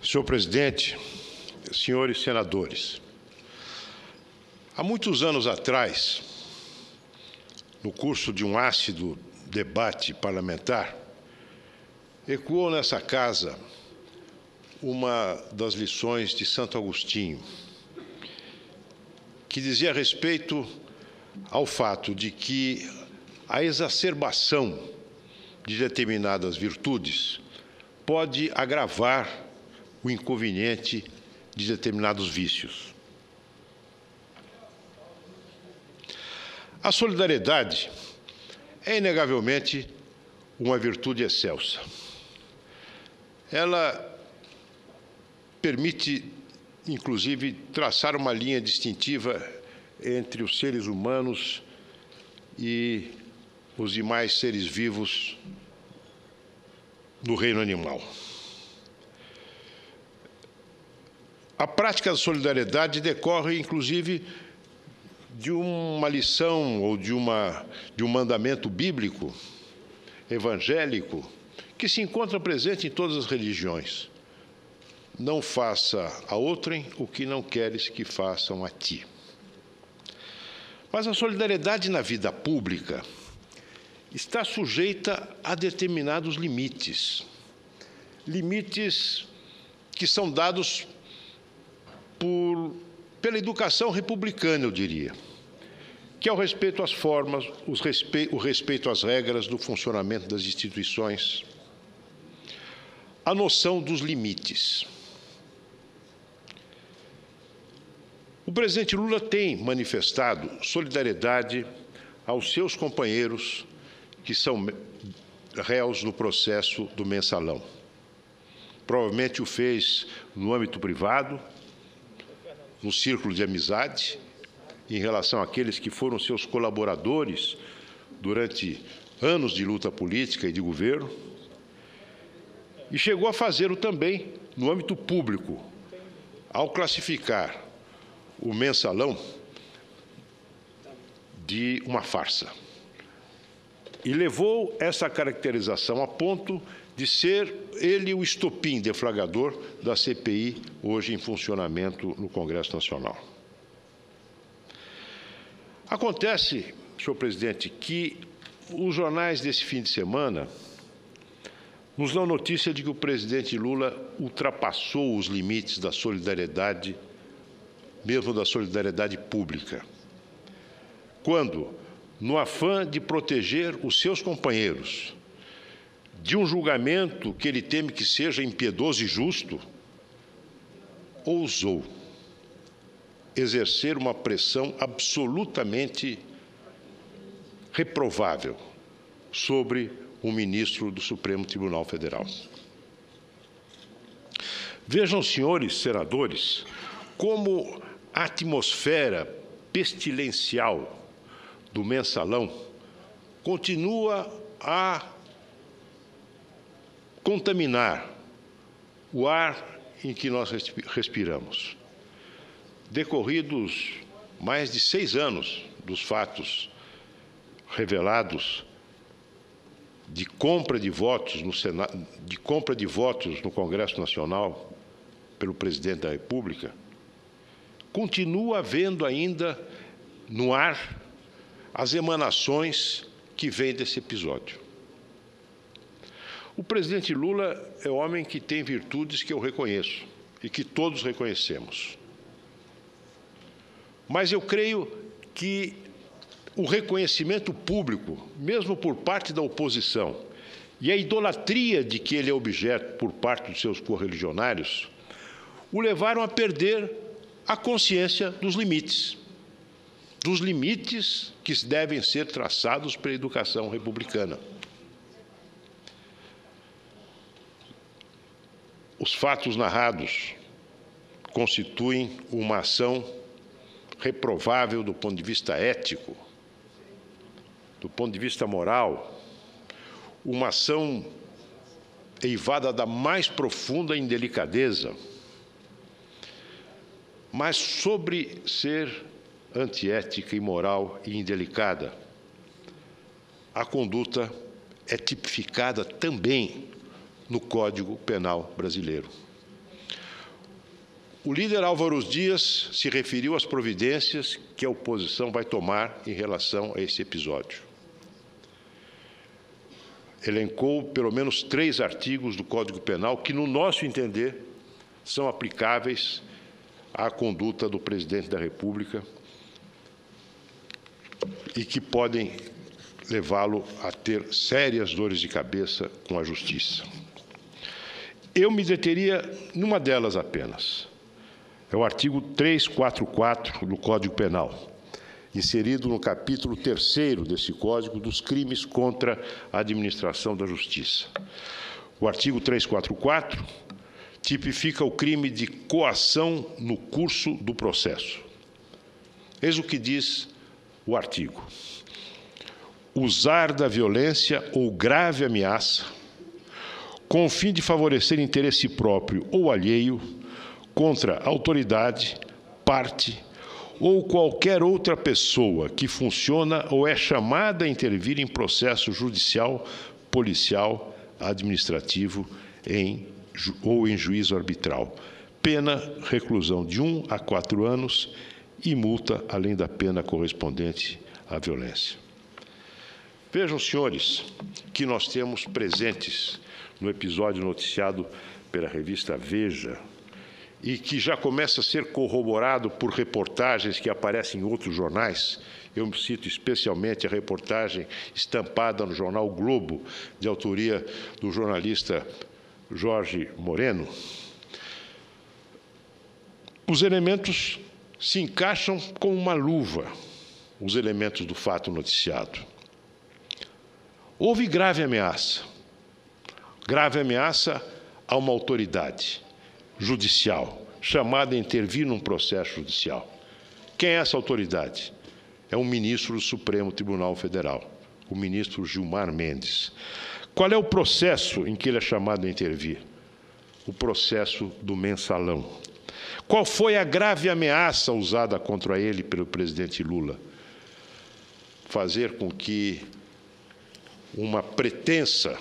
Senhor presidente, senhores senadores, há muitos anos atrás, no curso de um ácido debate parlamentar, ecoou nessa casa uma das lições de Santo Agostinho, que dizia respeito ao fato de que a exacerbação de determinadas virtudes pode agravar o inconveniente de determinados vícios. A solidariedade é, inegavelmente, uma virtude excelsa. Ela permite, inclusive, traçar uma linha distintiva entre os seres humanos e os demais seres vivos no reino animal. A prática da solidariedade decorre, inclusive, de uma lição ou de um mandamento bíblico, evangélico, que se encontra presente em todas as religiões. Não faça a outrem o que não queres que façam a ti. Mas a solidariedade na vida pública está sujeita a determinados limites. Limites que são dados pela educação republicana, eu diria, que é o respeito às formas, o respeito às regras do funcionamento das instituições, a noção dos limites. O presidente Lula tem manifestado solidariedade aos seus companheiros que são réus no processo do mensalão. Provavelmente o fez no âmbito privado, no círculo de amizade, em relação àqueles que foram seus colaboradores durante anos de luta política e de governo, e chegou a fazê-lo também no âmbito público, ao classificar o mensalão de uma farsa. E levou essa caracterização a ponto de ser ele o estopim deflagrador da CPI, hoje em funcionamento no Congresso Nacional. Acontece, senhor presidente, que os jornais desse fim de semana nos dão notícia de que o presidente Lula ultrapassou os limites da solidariedade, mesmo da solidariedade pública, quando, no afã de proteger os seus companheiros de um julgamento que ele teme que seja impiedoso e justo, ousou exercer uma pressão absolutamente reprovável sobre o ministro do Supremo Tribunal Federal. Vejam, senhores senadores, como a atmosfera pestilencial do mensalão continua a contaminar o ar em que nós respiramos. Decorridos mais de 6 anos dos fatos revelados de compra de votos no Senado, de compra de votos no Congresso Nacional pelo presidente da República, continua havendo ainda no ar as emanações que vêm desse episódio. O presidente Lula é um homem que tem virtudes que eu reconheço e que todos reconhecemos. Mas eu creio que o reconhecimento público, mesmo por parte da oposição, e a idolatria de que ele é objeto por parte dos seus correligionários, o levaram a perder a consciência dos limites que devem ser traçados pela educação republicana. Os fatos narrados constituem uma ação reprovável do ponto de vista ético, do ponto de vista moral, uma ação eivada da mais profunda indelicadeza, mas sobre ser antiética, imoral e indelicada, a conduta é tipificada também no Código Penal brasileiro. O líder Álvaro Dias se referiu às providências que a oposição vai tomar em relação a esse episódio. Elencou pelo menos 3 artigos do Código Penal que, no nosso entender, são aplicáveis à conduta do presidente da República e que podem levá-lo a ter sérias dores de cabeça com a Justiça. Eu me deteria numa delas apenas. É o artigo 344 do Código Penal, inserido no capítulo 3º desse Código dos crimes contra a administração da Justiça. O artigo 344 tipifica o crime de coação no curso do processo. Eis o que diz o artigo: usar da violência ou grave ameaça com o fim de favorecer interesse próprio ou alheio contra autoridade, parte ou qualquer outra pessoa que funciona ou é chamada a intervir em processo judicial, policial, administrativo ou em juízo arbitral. Pena, reclusão de 1 a 4 anos e multa, além da pena correspondente à violência. Vejam, senhores, que nós temos presentes no episódio noticiado pela revista Veja e que já começa a ser corroborado por reportagens que aparecem em outros jornais. Eu cito especialmente a reportagem estampada no jornal Globo, de autoria do jornalista Jorge Moreno. Os elementos se encaixam como uma luva, os elementos do fato noticiado. Houve grave ameaça a uma autoridade judicial, chamada a intervir num processo judicial. Quem é essa autoridade? É um ministro do Supremo Tribunal Federal, o ministro Gilmar Mendes. Qual é o processo em que ele é chamado a intervir? O processo do mensalão. Qual foi a grave ameaça usada contra ele pelo presidente Lula? Fazer com que uma pretensa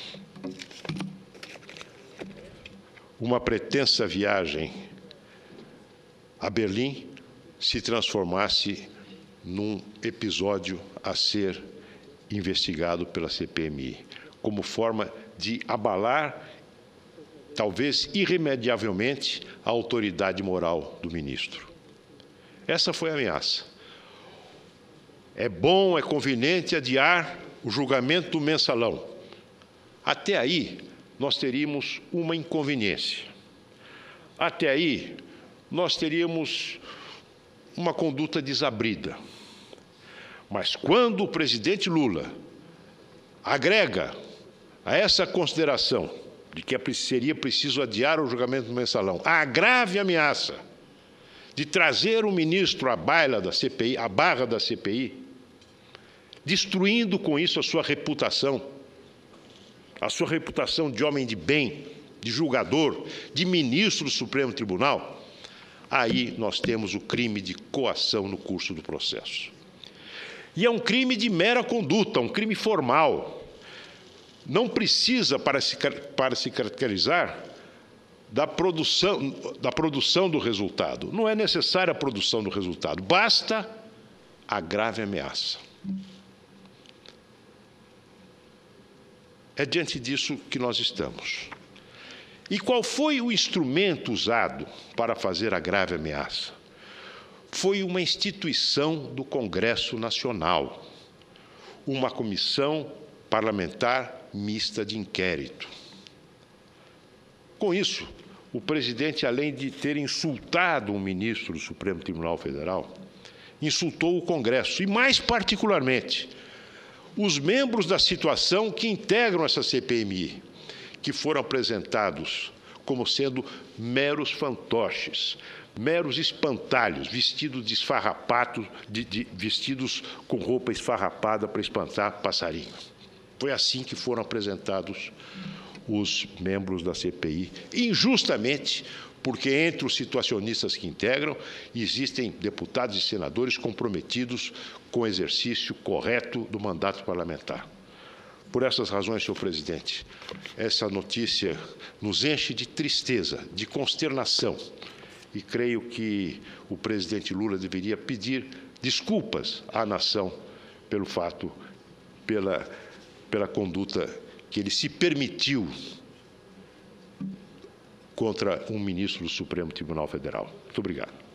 viagem a Berlim se transformasse num episódio a ser investigado pela CPMI, como forma de abalar, talvez irremediavelmente, a autoridade moral do ministro. Essa foi a ameaça. É bom, é conveniente adiar o julgamento do mensalão. Até aí, nós teríamos uma inconveniência. Até aí, nós teríamos uma conduta desabrida. Mas quando o presidente Lula agrega a essa consideração de que seria preciso adiar o julgamento do mensalão a grave ameaça de trazer o ministro à baila da CPI, à barra da CPI, destruindo com isso a sua reputação de homem de bem, de julgador, de ministro do Supremo Tribunal, aí nós temos o crime de coação no curso do processo. E é um crime de mera conduta, um crime formal. Não precisa, para se caracterizar, da produção do resultado. Não é necessária a produção do resultado, basta a grave ameaça. É diante disso que nós estamos. E qual foi o instrumento usado para fazer a grave ameaça? Foi uma instituição do Congresso Nacional, uma comissão parlamentar mista de inquérito. Com isso, o presidente, além de ter insultado um ministro do Supremo Tribunal Federal, insultou o Congresso, e mais particularmente, os membros da situação que integram essa CPMI, que foram apresentados como sendo meros fantoches, meros espantalhos, vestidos de esfarrapados, vestidos com roupa esfarrapada para espantar passarinho. Foi assim que foram apresentados os membros da CPI, injustamente, porque entre os situacionistas que integram existem deputados e senadores comprometidos com o exercício correto do mandato parlamentar. Por essas razões, senhor presidente, essa notícia nos enche de tristeza, de consternação e creio que o presidente Lula deveria pedir desculpas à nação pelo fato, pela conduta que ele se permitiu contra um ministro do Supremo Tribunal Federal. Muito obrigado.